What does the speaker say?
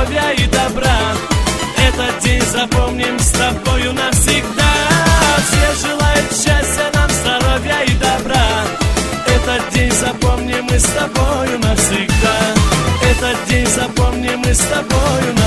здоровья и добра. Этот день запомним с тобою навсегда. Все желают счастья нам, здоровья и добра. Этот день запомним мы с тобою навсегда. Этот день запомним мы с тобою навсегда.